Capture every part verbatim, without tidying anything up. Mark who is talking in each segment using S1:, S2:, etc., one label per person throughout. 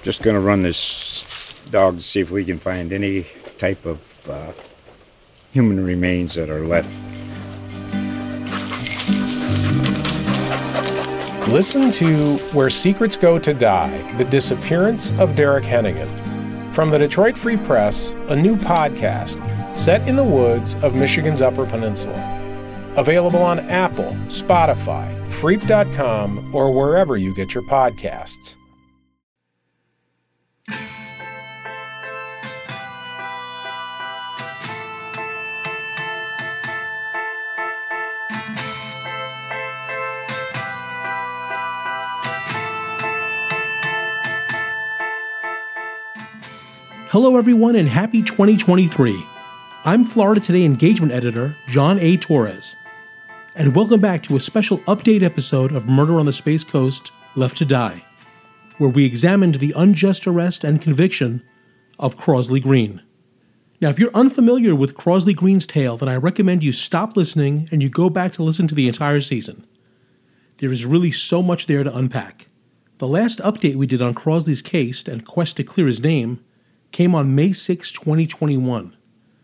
S1: Just going to run this dog to see if we can find any type of uh, human remains that are left.
S2: Listen to Where Secrets Go to Die, The Disappearance of Derek Hennigan. From the Detroit Free Press, a new podcast set in the woods of Michigan's Upper Peninsula. Available on Apple, Spotify, Freep dot com, or wherever you get your podcasts.
S3: Hello, everyone, and happy twenty twenty-three. I'm Florida Today engagement editor John A. Torres, and welcome back to a special update episode of Murder on the Space Coast, Left to Die, where we examined the unjust arrest and conviction of Crosley Green. Now, if you're unfamiliar with Crosley Green's tale, then I recommend you stop listening and you go back to listen to the entire season. There is really so much there to unpack. The last update we did on Crosley's case and quest to clear his name came on May sixth, twenty twenty-one.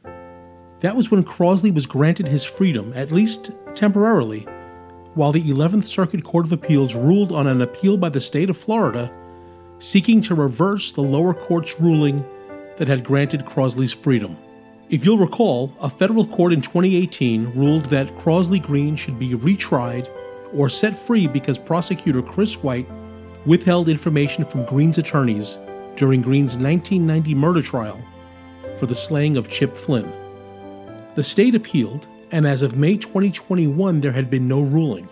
S3: That was when Crosley was granted his freedom, at least temporarily, while the eleventh Circuit Court of Appeals ruled on an appeal by the state of Florida seeking to reverse the lower court's ruling that had granted Crosley's freedom. If you'll recall, a federal court in twenty eighteen ruled that Crosley Green should be retried or set free because prosecutor Chris White withheld information from Green's attorneys during Green's nineteen ninety murder trial for the slaying of Chip Flynn. The state appealed, and as of May twenty twenty-one, there had been no ruling.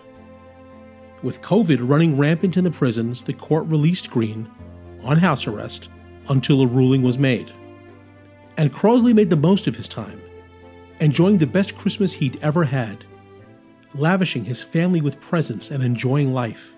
S3: With COVID running rampant in the prisons, the court released Green on house arrest until a ruling was made. And Crosley made the most of his time, enjoying the best Christmas he'd ever had, lavishing his family with presents and enjoying life.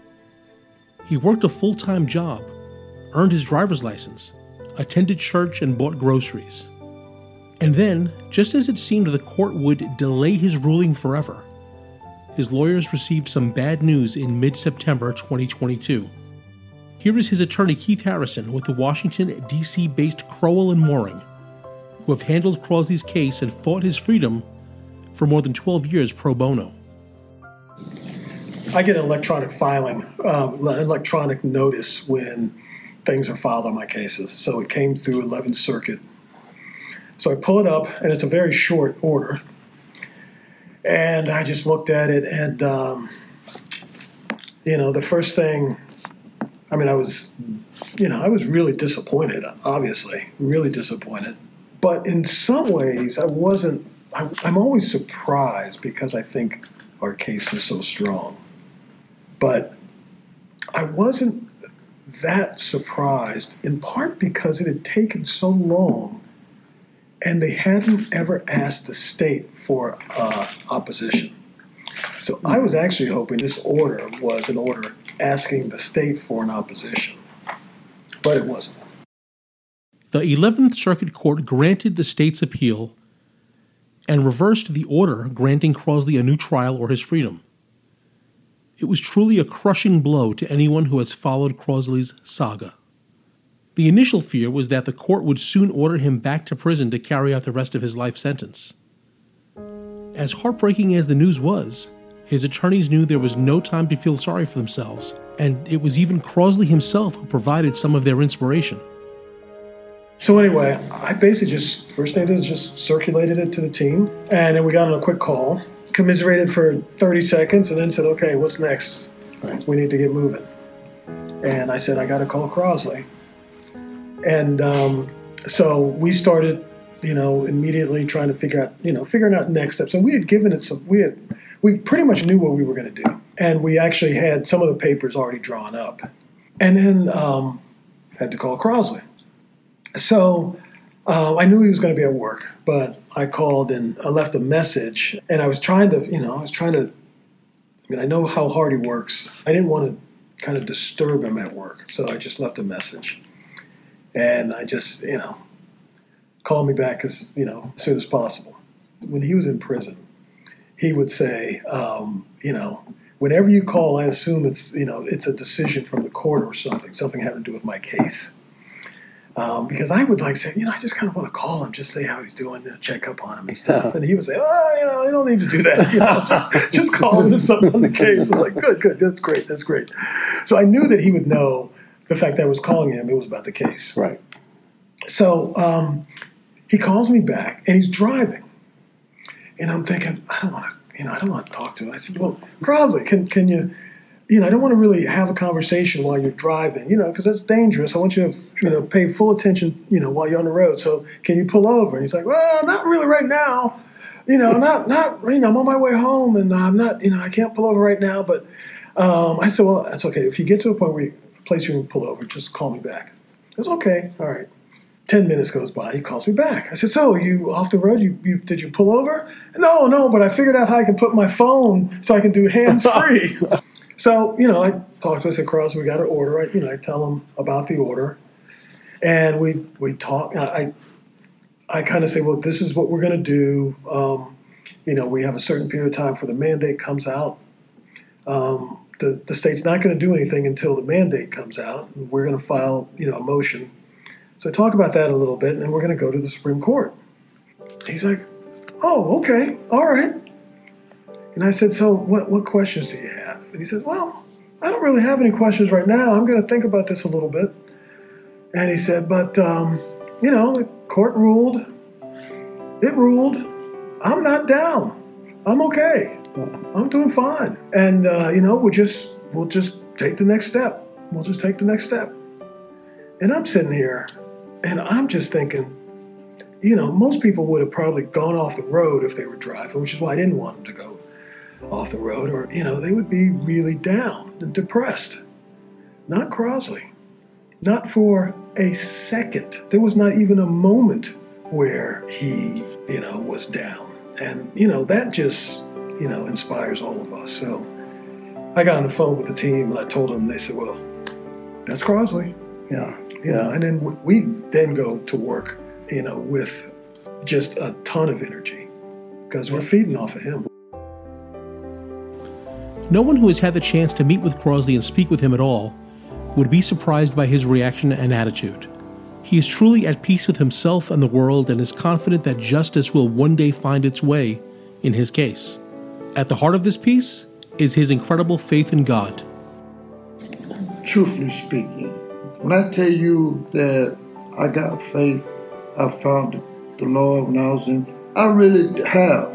S3: He worked a full-time job, earned his driver's license, attended church, and bought groceries. And then, just as it seemed the court would delay his ruling forever, his lawyers received some bad news in mid-September twenty twenty-two. Here is his attorney Keith Harrison with the Washington, D C-based Crowell and Mooring, who have handled Crosley's case and fought his freedom for more than twelve years pro bono.
S4: I get an electronic filing, um, electronic notice when things are filed on my cases. So it came through eleventh Circuit. So I pull it up, and it's a very short order. And I just looked at it, and, um, you know, the first thing, I mean, I was, you know, I was really disappointed, obviously, really disappointed. But in some ways, I wasn't, I, I'm always surprised because I think our case is so strong. But I wasn't that surprised, in part because it had taken so long and they hadn't ever asked the state for uh, opposition. So I was actually hoping this order was an order asking the state for an opposition, but it wasn't.
S3: The eleventh Circuit Court granted the state's appeal and reversed the order granting Crosley a new trial or his freedom. It was truly a crushing blow to anyone who has followed Crosley's saga. The initial fear was that the court would soon order him back to prison to carry out the rest of his life sentence. As heartbreaking as the news was, his attorneys knew there was no time to feel sorry for themselves, and it was even Crosley himself who provided some of their inspiration.
S4: So anyway, I basically just, first thing I did is just circulated it to the team, and then we got on a quick call, commiserated for thirty seconds, and then said, okay, what's next? Right. We need to get moving. And I said, I got to call Crosley. And um, so we started, you know, immediately trying to figure out, you know, figuring out next steps. And we had given it some, we had, we pretty much knew what we were going to do. And we actually had some of the papers already drawn up. And then um, had to call Crosley. So uh, I knew he was going to be at work, but I called and I left a message. And I was trying to, you know, I was trying to, I mean, I know how hard he works. I didn't want to kind of disturb him at work. So I just left a message. And I just, you know, call me back as, you know, as soon as possible. When he was in prison, he would say, um, you know, whenever you call, I assume it's, you know, it's a decision from the court or something, something having to do with my case. Um, because I would like say, you know, I just kind of want to call him, just say how he's doing, uh, check up on him and stuff. And he would say, oh, you know, you don't need to do that. You know, just, just call him. There's something on the case. I'm like, good, good. That's great. That's great. So I knew that he would know the fact that I was calling him. It was about the case.
S2: Right.
S4: So um, he calls me back, and he's driving. And I'm thinking, I don't want to, you know, I don't want to talk to him. I said, well, Crosley, can can you, you know, I don't want to really have a conversation while you're driving, you know, because that's dangerous. I want you to, you know, pay full attention, you know, while you're on the road. So can you pull over? And he's like, well, not really right now. You know, not, not, you know, I'm on my way home, and I'm not, you know, I can't pull over right now. But um, I said, well, that's okay. If you get to a point where you, place you can pull over, just call me back. It's okay. All right. Ten minutes goes by. He calls me back. I said, so you off the road? You, you did you pull over? No, no, but I figured out how I can put my phone so I can do hands-free. So, you know, I talked to him. I said, Cross, we got an order. I, you know, I tell him about the order. And we we talk. I I kind of say, well, this is what we're going to do. Um, you know, we have a certain period of time before the mandate comes out. Um, the, the state's not going to do anything until the mandate comes out. We're going to file, you know, a motion. So I talk about that a little bit, and then we're going to go to the Supreme Court. He's like, oh, okay, all right. And I said, so what, what questions do you have? And he said, well, I don't really have any questions right now. I'm going to think about this a little bit. And he said, but, um, you know, the court ruled. It ruled. I'm not down. I'm okay. I'm doing fine. And, uh, you know, we'll just, we'll just take the next step. We'll just take the next step. And I'm sitting here, and I'm just thinking, you know, most people would have probably gone off the road if they were driving, which is why I didn't want them to go off the road, or, you know, they would be really down and depressed. Not Crosley. Not for a second. There was not even a moment where he, you know, was down. And, you know, that just, you know, inspires all of us. So I got on the phone with the team, and I told them, they said, well, that's Crosley.
S2: Yeah.
S4: You know, and then we then go to work, you know, with just a ton of energy because we're feeding off of him.
S3: No one who has had the chance to meet with Crosley and speak with him at all would be surprised by his reaction and attitude. He is truly at peace with himself and the world and is confident that justice will one day find its way in his case. At the heart of this peace is his incredible faith in God.
S5: Truthfully speaking, when I tell you that I got faith, I found the Lord when I was in, I really have.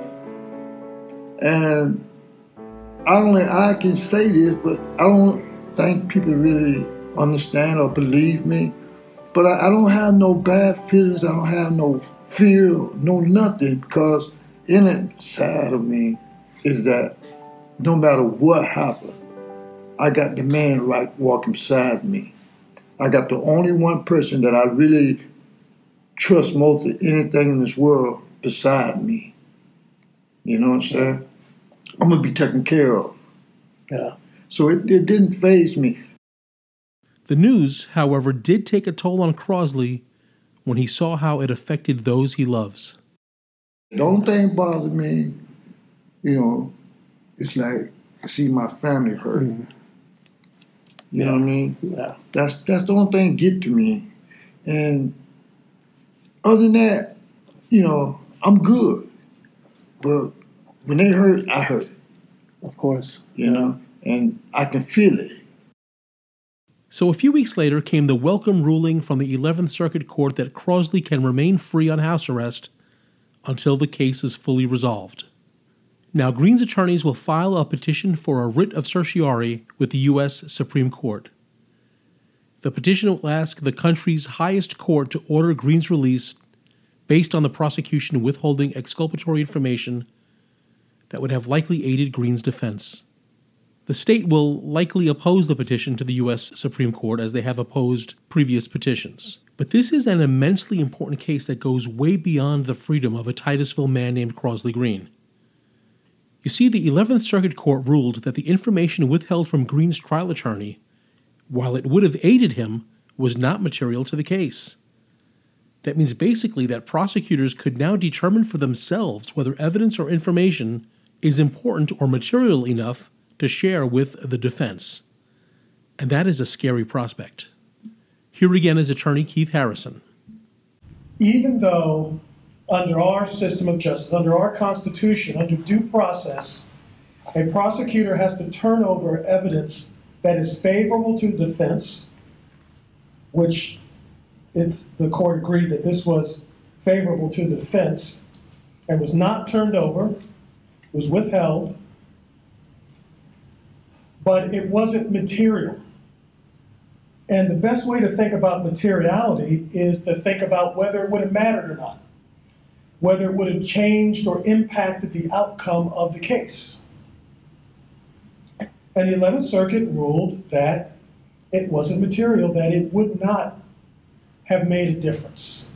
S5: And I only I can say this, but I don't think people really understand or believe me. But I, I don't have no bad feelings. I don't have no fear, no nothing, because in inside of me is that no matter what happened, I got the man right walking beside me. I got the only one person that I really trust most of anything in this world beside me. You know what I'm saying? I'm going to be taken care of.
S2: Yeah.
S5: So it, it didn't faze me.
S3: The news, however, did take a toll on Crosley when he saw how it affected those he loves.
S5: The only thing bothers me, you know, it's like I see my family hurt. Mm-hmm. You yeah. know what I mean?
S2: Yeah.
S5: That's that's the only thing get to me. And other than that, you know, I'm good. But when they hurt, I hurt.
S2: Of course.
S5: You know, and I can feel it.
S3: So a few weeks later came the welcome ruling from the eleventh Circuit Court that Crosley can remain free on house arrest until the case is fully resolved. Now, Green's attorneys will file a petition for a writ of certiorari with the U S Supreme Court. The petition will ask the country's highest court to order Green's release based on the prosecution withholding exculpatory information that would have likely aided Green's defense. The state will likely oppose the petition to the U S Supreme Court as they have opposed previous petitions. But this is an immensely important case that goes way beyond the freedom of a Titusville man named Crosley Green. You see, the eleventh Circuit Court ruled that the information withheld from Green's trial attorney, while it would have aided him, was not material to the case. That means basically that prosecutors could now determine for themselves whether evidence or information is important or material enough to share with the defense. And that is a scary prospect. Here again is attorney Keith Harrison.
S4: Even though under our system of justice, under our Constitution, under due process, a prosecutor has to turn over evidence that is favorable to the defense, which it's, the court agreed that this was favorable to the defense and was not turned over, was withheld, but it wasn't material. And the best way to think about materiality is to think about whether it would have mattered or not, whether it would have changed or impacted the outcome of the case. And the eleventh Circuit ruled that it wasn't material, that it would not have made a difference.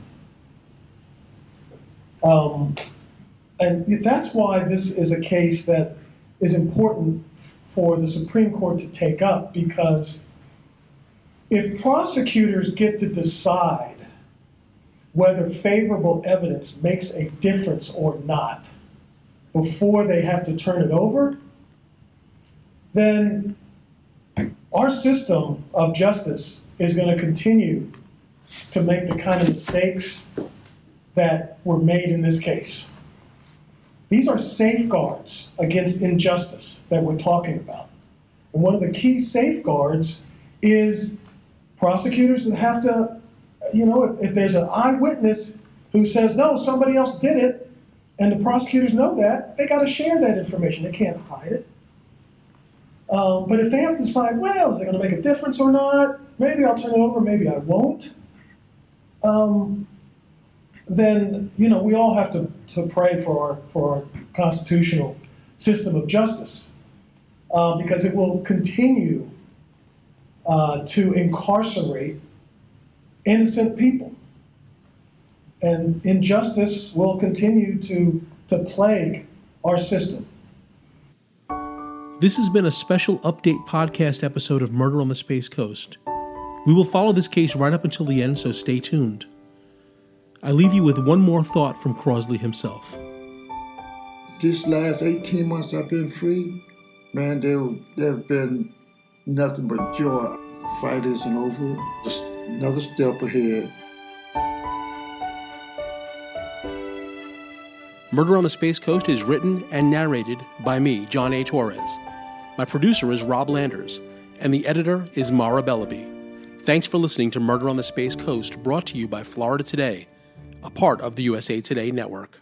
S4: Um, and that's why this is a case that is important for the Supreme Court to take up, because if prosecutors get to decide whether favorable evidence makes a difference or not before they have to turn it over, then our system of justice is going to continue to make the kind of mistakes that were made in this case. These are safeguards against injustice that we're talking about. And one of the key safeguards is prosecutors that have to, you know, if, if there's an eyewitness who says, no, somebody else did it, and the prosecutors know that, they got to share that information. They can't hide it. Um, but if they have to decide, well, is it going to make a difference or not? Maybe I'll turn it over, maybe I won't. Um, then, you know, we all have to, to pray for our, for our constitutional system of justice, uh, because it will continue uh, to incarcerate innocent people. And injustice will continue to, to plague our system.
S3: This has been a special update podcast episode of Murder on the Space Coast. We will follow this case right up until the end, so stay tuned. I leave you with one more thought from Crosley himself.
S5: This last eighteen months I've been free, man, there there have been nothing but joy. Fight isn't over, just another step ahead.
S3: Murder on the Space Coast is written and narrated by me, John A. Torres. My producer is Rob Landers, and the editor is Mara Bellaby. Thanks for listening to Murder on the Space Coast, brought to you by Florida Today, a part of the U S A Today network.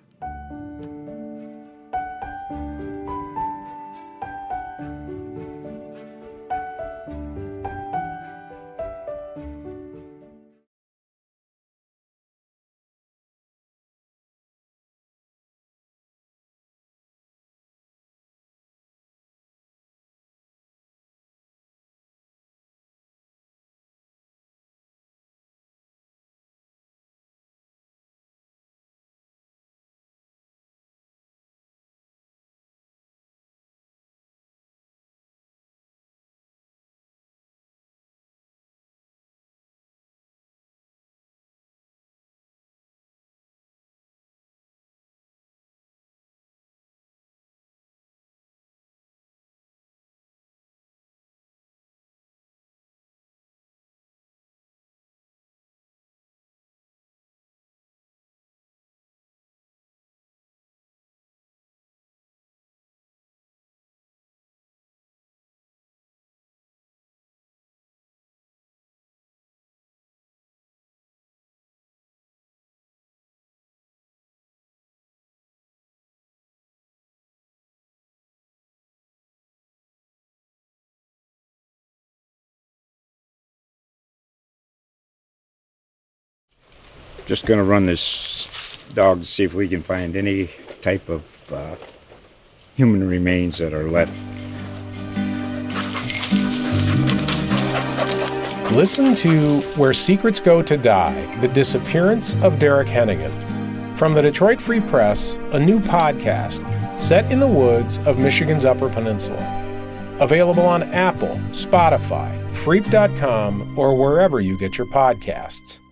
S1: Just going to run this dog to see if we can find any type of uh, human remains that are left.
S2: Listen to Where Secrets Go to Die, The Disappearance of Derek Hennigan. From the Detroit Free Press, a new podcast set in the woods of Michigan's Upper Peninsula. Available on Apple, Spotify, Freep dot com, or wherever you get your podcasts.